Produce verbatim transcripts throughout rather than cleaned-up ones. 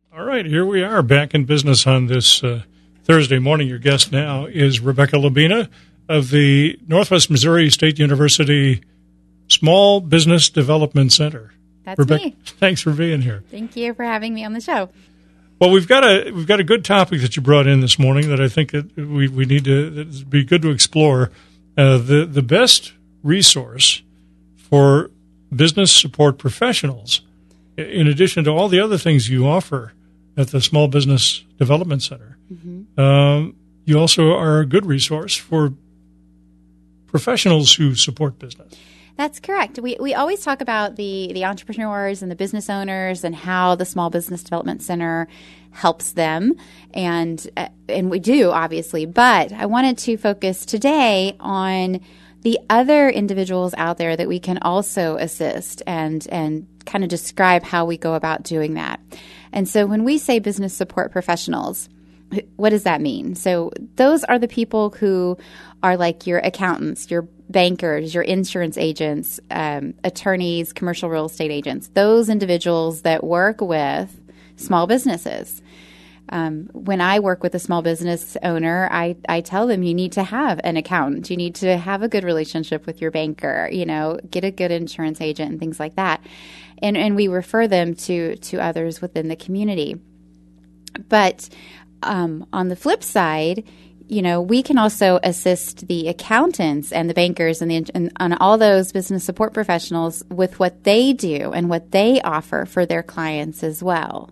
All right, here we are back in business on this uh, Thursday morning. Your guest now is Rebecca Labina of the Northwest Missouri State University Small Business Development Center. That's Rebecca, me. Thanks for being here. Thank you for having me on the show. Well, we've got a we've got a good topic that you brought in this morning that I think that we we need to that'd be good to explore. Uh, the the best resource for business support professionals, in addition to all the other things you offer at the Small Business Development Center. Mm-hmm. Um, you also are a good resource for professionals who support business. That's correct. We we always talk about the, the entrepreneurs and the business owners and how the Small Business Development Center helps them, and uh, and we do, obviously. But I wanted to focus today on the other individuals out there that we can also assist and and kind of describe how we go about doing that. And so when we say business support professionals, what does that mean? So those are the people who are like your accountants, your bankers, your insurance agents, um, attorneys, commercial real estate agents, those individuals that work with small businesses. Um, when I work with a small business owner, I, I tell them you need to have an accountant. You need to have a good relationship with your banker, you know, get a good insurance agent and things like that. And and we refer them to, to others within the community. But um, on the flip side, you know, we can also assist the accountants and the bankers and, the, and, and all those business support professionals with what they do and what they offer for their clients as well.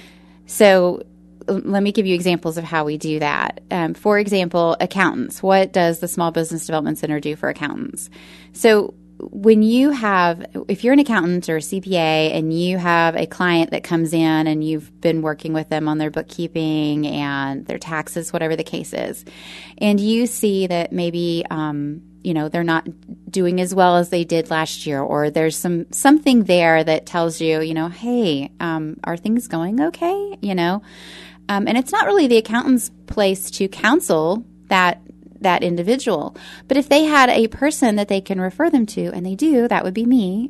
So let me give you examples of how we do that. Um, for example, accountants. What does the Small Business Development Center do for accountants? So when you have, if you're an accountant or a C P A and you have a client that comes in and you've been working with them on their bookkeeping and their taxes, whatever the case is, and you see that maybe, um, you know, they're not doing as well as they did last year, or there's some something there that tells you, you know, hey, um, are things going okay? You know, um, and it's not really the accountant's place to counsel that that individual. But if they had a person that they can refer them to, and they do, that would be me,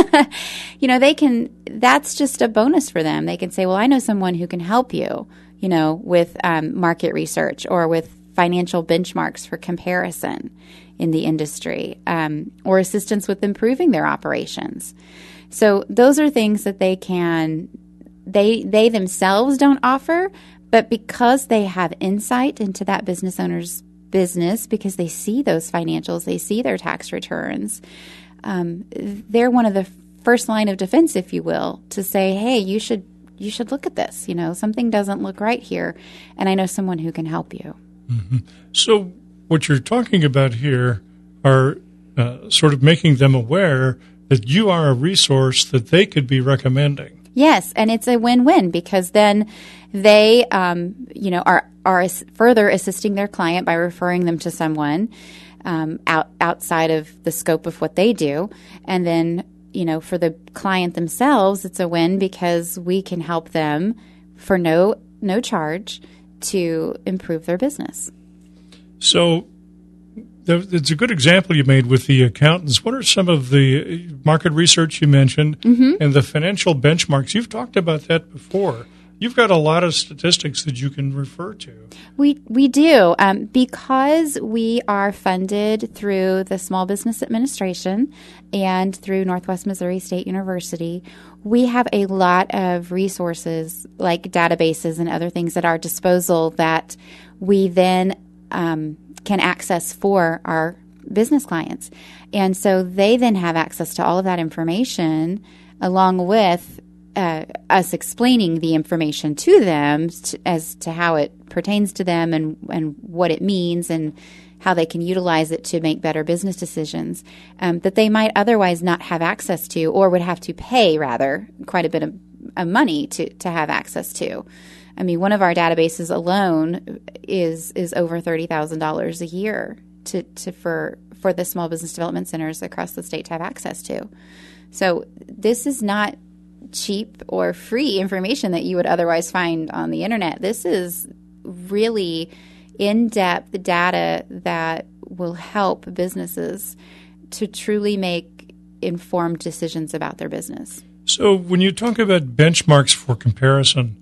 you know, they can, that's just a bonus for them. They can say, well, I know someone who can help you, you know, with um, market research or with financial benchmarks for comparison in the industry, um, or assistance with improving their operations. So those are things that they can, they, they themselves don't offer, but because they have insight into that business owner's business, because they see those financials, they see their tax returns, um, they're one of the first line of defense, if you will, to say, hey, you should you should look at this. You know, something doesn't look right here, and I know someone who can help you. Mm-hmm. So what you're talking about here are uh, sort of making them aware that you are a resource that they could be recommending. Yes, and it's a win-win, because then they, um, you know, are are further assisting their client by referring them to someone um, out outside of the scope of what they do, and then, you know, for the client themselves, it's a win because we can help them for no no charge to improve their business. So it's a good example you made with the accountants. What are some of the market research you mentioned mm-hmm. and the financial benchmarks? You've talked about that before. You've got a lot of statistics that you can refer to. We we do. Um, because we are funded through the Small Business Administration and through Northwest Missouri State University, we have a lot of resources like databases and other things at our disposal that we then um, can access for our business clients. And so they then have access to all of that information along with uh, us explaining the information to them to, as to how it pertains to them and, and what it means and how they can utilize it to make better business decisions um, that they might otherwise not have access to, or would have to pay, rather, quite a bit of, of money to, to have access to. I mean, one of our databases alone is is over thirty thousand dollars a year to, to for for the small business development centers across the state to have access to. So this is not cheap or free information that you would otherwise find on the internet. This is really in-depth data that will help businesses to truly make informed decisions about their business. So when you talk about benchmarks for comparison,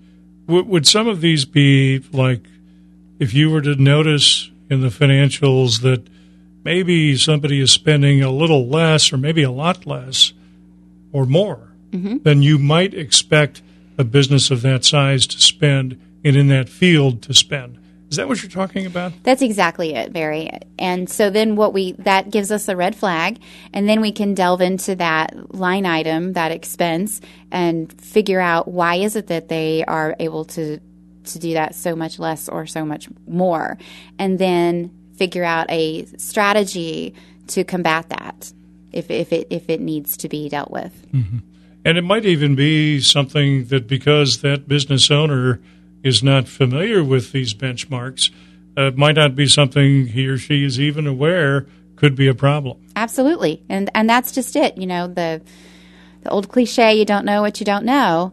w- would some of these be like if you were to notice in the financials that maybe somebody is spending a little less or maybe a lot less or more mm-hmm. than you might expect a business of that size to spend and in that field to spend? Is that what you're talking about? That's exactly it, Barry. And so then what we that gives us a red flag, and then we can delve into that line item, that expense, and figure out why is it that they are able to to do that so much less or so much more, and then figure out a strategy to combat that if if it if it needs to be dealt with. Mm-hmm. And it might even be something that because that business owner is not familiar with these benchmarks, uh, might not be something he or she is even aware could be a problem. Absolutely. And and that's just it. You know, the the old cliche, you don't know what you don't know.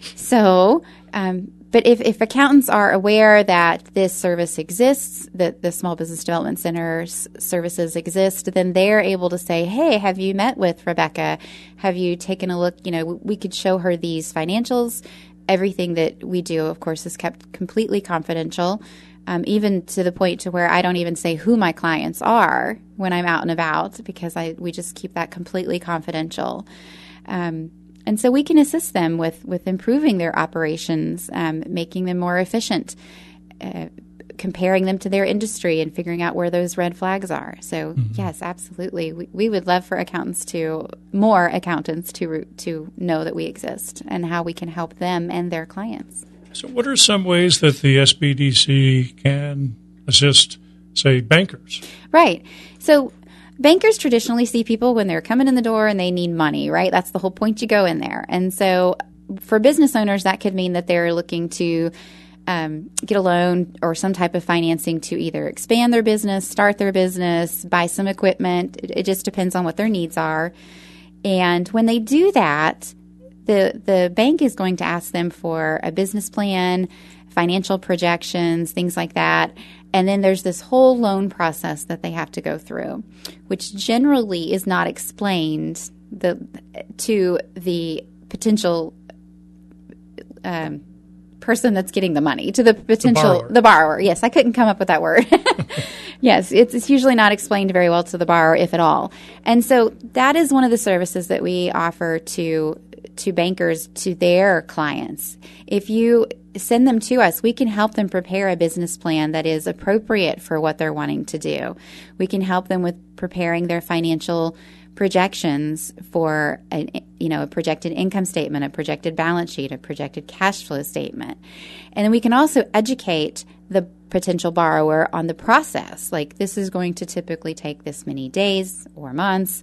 So, um, but if, if accountants are aware that this service exists, that the Small Business Development Center's services exist, then they're able to say, hey, have you met with Rebecca? Have you taken a look? You know, we could show her these financials. Everything that we do, of course, is kept completely confidential, um, even to the point to where I don't even say who my clients are when I'm out and about, because I we just keep that completely confidential. Um, and so we can assist them with, with improving their operations, um, making them more efficient, uh, comparing them to their industry and figuring out where those red flags are. So, mm-hmm. yes, absolutely. We, we would love for accountants to, more accountants to to know that we exist and how we can help them and their clients. So what are some ways that the S B D C can assist, say, bankers? Right. So bankers traditionally see people when they're coming in the door and they need money, right? That's the whole point. You go in there. And so for business owners, that could mean that they're looking to Um, get a loan or some type of financing to either expand their business, start their business, buy some equipment. It, it just depends on what their needs are. And when they do that, the the bank is going to ask them for a business plan, financial projections, things like that. And then there's this whole loan process that they have to go through, which generally is not explained the to the potential um person that's getting the money, to the potential the borrower. the borrower. Yes, I couldn't come up with that word. Yes, it's, it's usually not explained very well to the borrower, if at all. And so that is one of the services that we offer to to bankers, to their clients. If you send them to us, we can help them prepare a business plan that is appropriate for what they're wanting to do. We can help them with preparing their financial projections for a, you know, a projected income statement, a projected balance sheet, a projected cash flow statement. And then we can also educate the potential borrower on the process. Like, this is going to typically take this many days or months.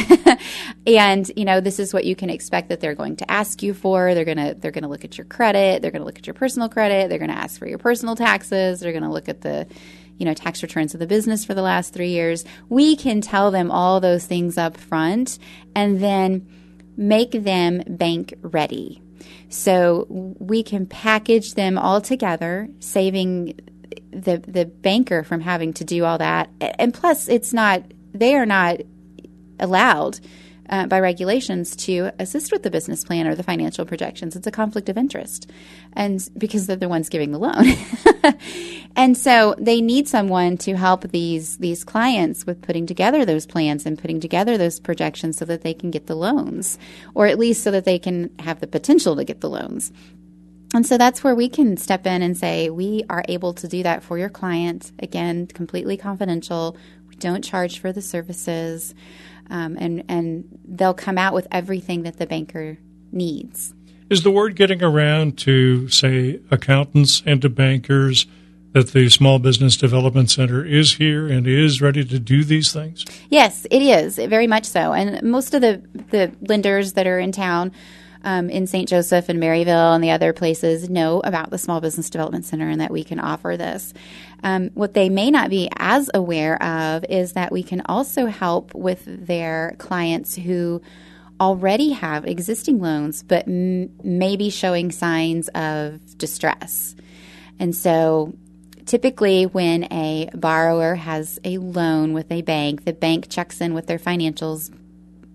And, you know, this is what you can expect that they're going to ask you for. They're going to they're going to look at your credit. They're going to look at your personal credit. They're going to ask for your personal taxes. They're going to look at the you know, tax returns of the business for the last three years. We can tell them all those things up front and then make them bank ready. So we can package them all together, saving the the banker from having to do all that. And plus, it's not, they are not allowed uh, by regulations to assist with the business plan or the financial projections. It's a conflict of interest, and because they're the ones giving the loan. And so they need someone to help these these clients with putting together those plans and putting together those projections so that they can get the loans, or at least so that they can have the potential to get the loans. And so that's where we can step in and say, we are able to do that for your client. Again, completely confidential. We don't charge for the services. Um, and, and they'll come out with everything that the banker needs. Is the word getting around to, say, accountants and to bankers that the Small Business Development Center is here and is ready to do these things? Yes, it is, very much so. And most of the, the lenders that are in town, um, in Saint Joseph and Maryville and the other places, know about the Small Business Development Center and that we can offer this. Um, what they may not be as aware of is that we can also help with their clients who already have existing loans but m- may be showing signs of distress. And so typically when a borrower has a loan with a bank, the bank checks in with their financials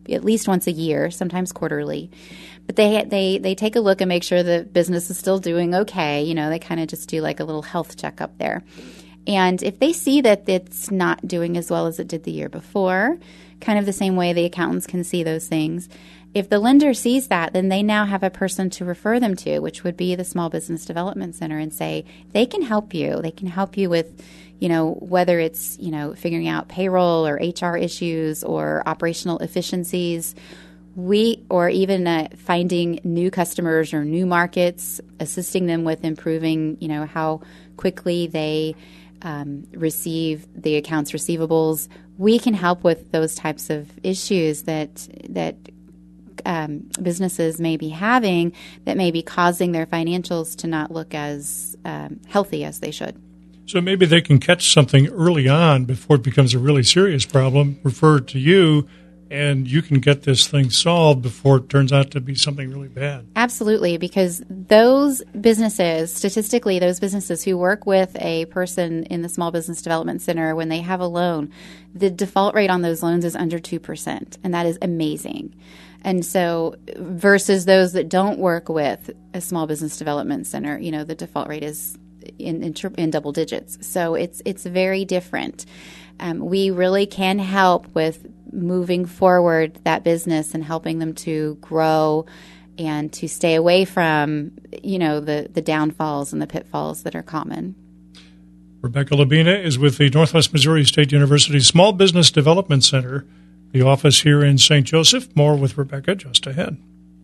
at least once a year, sometimes quarterly. But they they they take a look and make sure the business is still doing okay. You know, they kind of just do like a little health checkup there. And if they see that it's not doing as well as it did the year before, kind of the same way the accountants can see those things, if the lender sees that, then they now have a person to refer them to, which would be the Small Business Development Center, and say they can help you. They can help you with, you know, whether it's, you know, figuring out payroll or H R issues or operational efficiencies, we or even uh, finding new customers or new markets, assisting them with improving, you know, how quickly they um, receive the accounts receivables. We can help with those types of issues that that um, businesses may be having that may be causing their financials to not look as um, healthy as they should. So maybe they can catch something early on before it becomes a really serious problem, refer it to you, and you can get this thing solved before it turns out to be something really bad. Absolutely, because those businesses, statistically, those businesses who work with a person in the Small Business Development Center, when they have a loan, the default rate on those loans is under two percent, and that is amazing. And so versus those that don't work with a Small Business Development Center, you know, the default rate is in, in, in double digits. So it's it's very different. Um, we really can help with moving forward that business and helping them to grow and to stay away from, you know, the, the downfalls and the pitfalls that are common. Rebecca Labina is with the Northwest Missouri State University Small Business Development Center, the office here in Saint Joseph. More with Rebecca just ahead.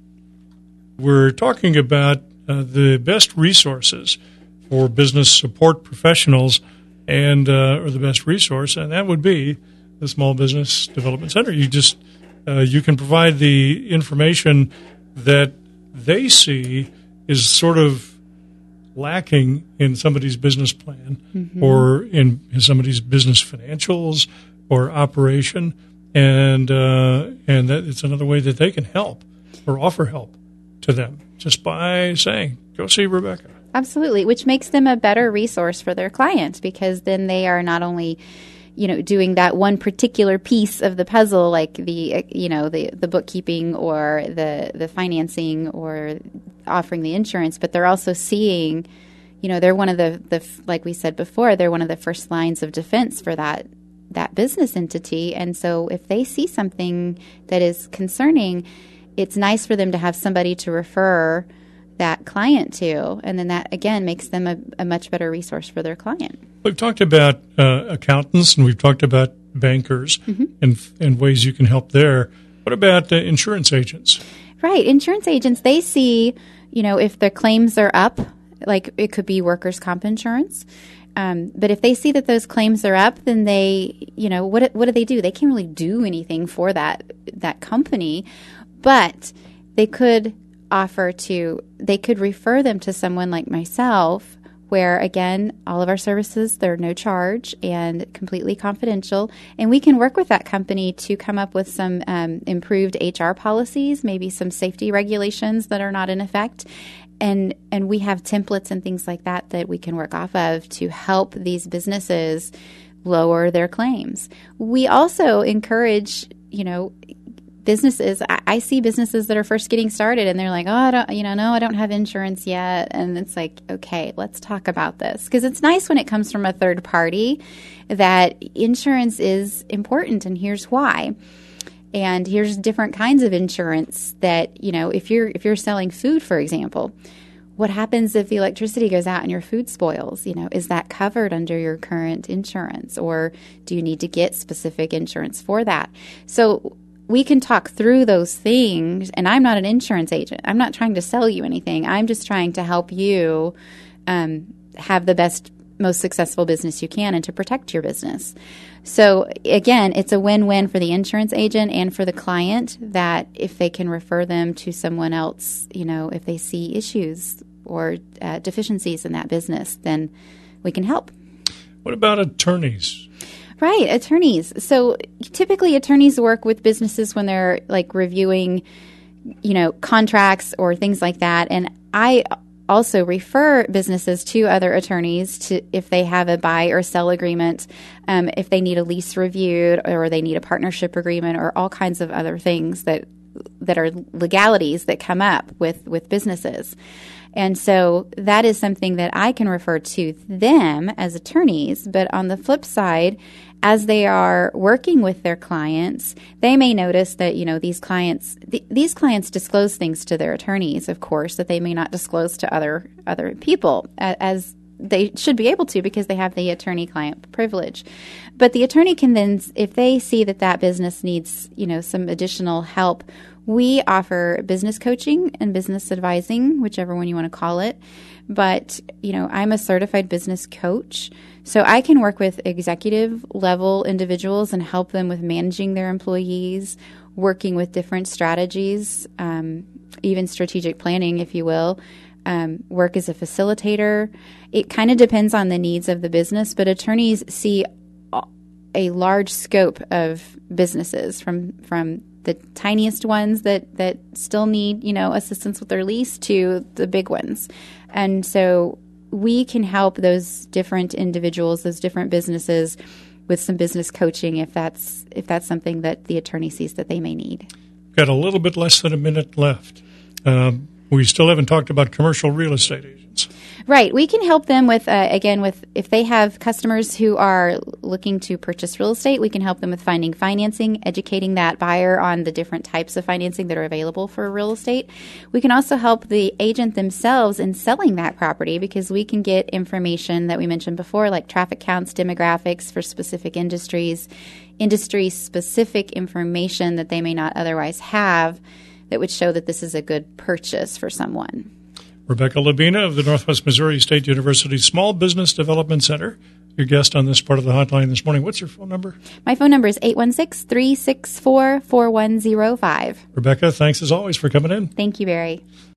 We're talking about uh, the best resources for business support professionals and uh, or the best resource, and that would be the Small Business Development Center. You just uh, you can provide the information that they see is sort of lacking in somebody's business plan mm-hmm. or in, in somebody's business financials or operation, and uh, and that it's another way that they can help or offer help to them just by saying, "Go see Rebecca." Absolutely, which makes them a better resource for their clients, because then they are not only, you know, doing that one particular piece of the puzzle, like the, you know, the, the bookkeeping or the, the financing or offering the insurance, but they're also seeing, you know, they're one of the, the like we said before, they're one of the first lines of defense for that that business entity. And so if they see something that is concerning, it's nice for them to have somebody to refer that client to, and then that again makes them a, a much better resource for their client. We've talked about uh, accountants, and we've talked about bankers mm-hmm. and and ways you can help there. What about uh, insurance agents? Right, insurance agents, they see, you know, if their claims are up, like it could be workers' comp insurance. Um, but if they see that those claims are up, then they, you know, what what do they do? They can't really do anything for that that company, but they could offer to, they could refer them to someone like myself, where, again, all of our services, they're no charge and completely confidential. And we can work with that company to come up with some um, improved H R policies, maybe some safety regulations that are not in effect. And and we have templates and things like that that we can work off of to help these businesses lower their claims. We also encourage, you know, businesses, I, I see businesses that are first getting started and they're like, oh, I don't, you know, no, I don't have insurance yet. And it's like, okay, let's talk about this. Because it's nice when it comes from a third party that insurance is important, and here's why. And here's different kinds of insurance that, you know, if you're if you're selling food, for example, what happens if the electricity goes out and your food spoils? You know, is that covered under your current insurance, or do you need to get specific insurance for that? So we can talk through those things, and I'm not an insurance agent. I'm not trying to sell you anything. I'm just trying to help you um, have the best, most successful business you can and to protect your business. So again, it's a win-win for the insurance agent and for the client, that if they can refer them to someone else, you know, if they see issues or uh, deficiencies in that business, then we can help. What about attorneys? Right, attorneys. So typically attorneys work with businesses when they're like reviewing, you know, contracts or things like that. And I also refer businesses to other attorneys to if they have a buy or sell agreement, um, if they need a lease reviewed, or they need a partnership agreement, or all kinds of other things that that are legalities that come up with, with businesses. And so that is something that I can refer to them as attorneys. But on the flip side, as they are working with their clients, they may notice that, you know, these clients th- these clients disclose things to their attorneys, of course, that they may not disclose to other other people, as they should be able to, because they have the attorney-client privilege. But the attorney can then, if they see that that business needs, you know, some additional help, we offer business coaching and business advising, whichever one you want to call it. But, you know, I'm a certified business coach, so I can work with executive level individuals and help them with managing their employees, working with different strategies, um, even strategic planning, if you will. Um, work as a facilitator. It kind of depends on the needs of the business, but attorneys see a large scope of businesses, from from the tiniest ones that, that still need, you know, assistance with their lease to the big ones. And so we can help those different individuals, those different businesses, with some business coaching if that's if that's something that the attorney sees that they may need. Got a little bit less than a minute left. Um, we still haven't talked about commercial real estate agents. Right. We can help them with, uh, again, with if they have customers who are looking to purchase real estate, we can help them with finding financing, educating that buyer on the different types of financing that are available for real estate. We can also help the agent themselves in selling that property, because we can get information that we mentioned before, like traffic counts, demographics for specific industries, industry-specific information that they may not otherwise have, that would show that this is a good purchase for someone. Rebecca Labina of the Northwest Missouri State University Small Business Development Center, your guest on this part of the hotline this morning. What's your phone number? My phone number is eight one six, three six four, four one zero five. Rebecca, thanks as always for coming in. Thank you, Barry.